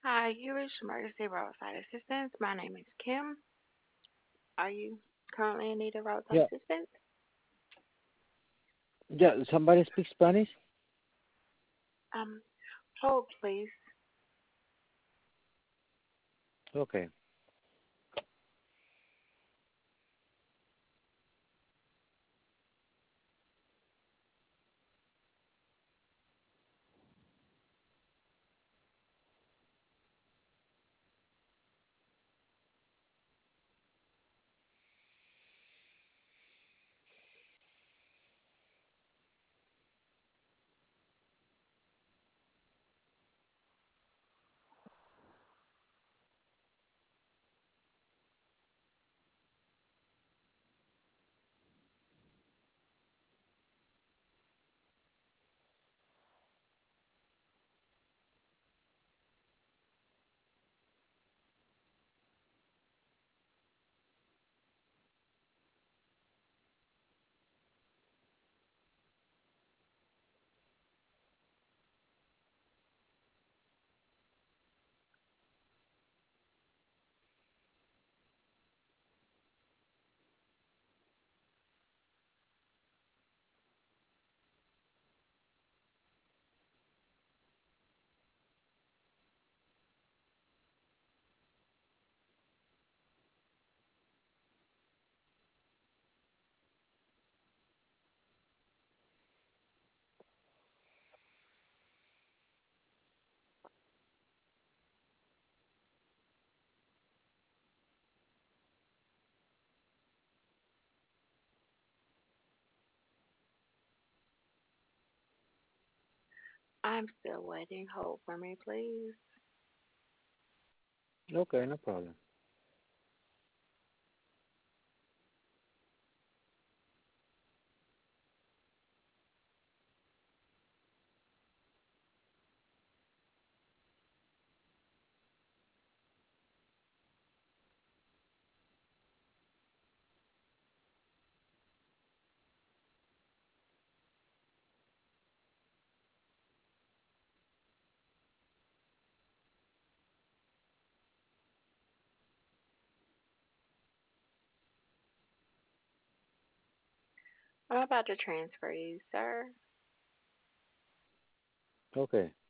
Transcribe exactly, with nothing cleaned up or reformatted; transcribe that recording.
Hi, you reached Emergency Roadside Assistance. My name is Kim. Are you currently in need of roadside Yeah, assistance? yeah. Somebody speak Spanish? Um, hold please. Okay. I'm still waiting. Hold for me, please. Okay, no problem. I'm about to transfer you, sir. Okay.